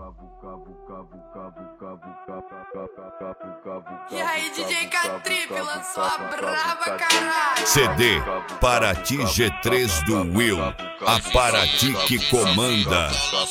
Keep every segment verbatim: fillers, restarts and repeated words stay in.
E aí, D J K-Trip lançou a brava, caralho. C D Paraty G três do Will, a Paraty que comanda.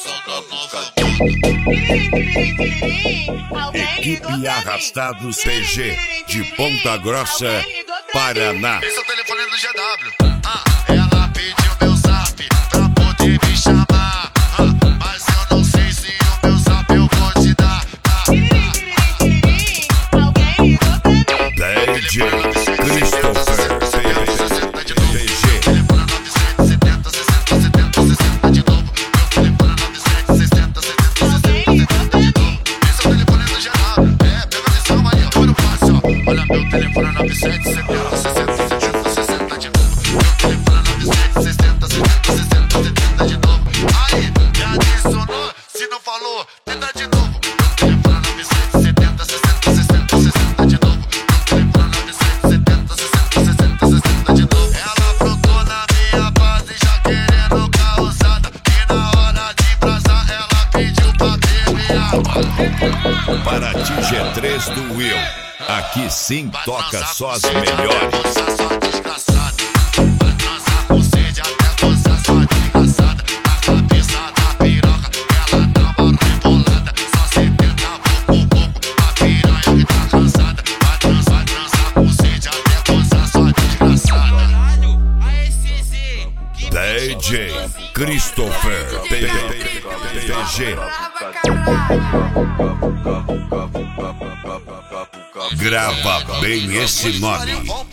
Equipe Arrastados P G de Ponta Grossa, Paraná. Esse é o telefone do G W. Ah, ela pediu meu zap pra poder me chamar. Ah, mas eu não sei se o meu zap eu vou te dar. D J Christopher P G. Telefone nove sete sessenta, sessenta, sessenta de novo. Meu telefone nove sete sessenta, sessenta, sessenta de novo. Esse é o telefone do G W. É, pega a visão aí, ó. Olha o passe, ó. Olha meu telefone nove sete sessenta, sessenta, sessenta, sessenta de novo. Meu telefone nove sete sessenta, sessenta, sessenta, sessenta de novo. Aí, me adicionou, se não falou, tenta de novo. Meu telefone nove sete setenta, sessenta, sessenta, sessenta de novo. Meu telefone nove sete setenta, sessenta, sessenta, sessenta de novo. Ela brotou na minha base já querendo causada. E na hora de brasar ela pediu pra beber água. Paraty G três do Will, aqui sim toca só as melhores. D J Christopher P G. Grava bem esse nome.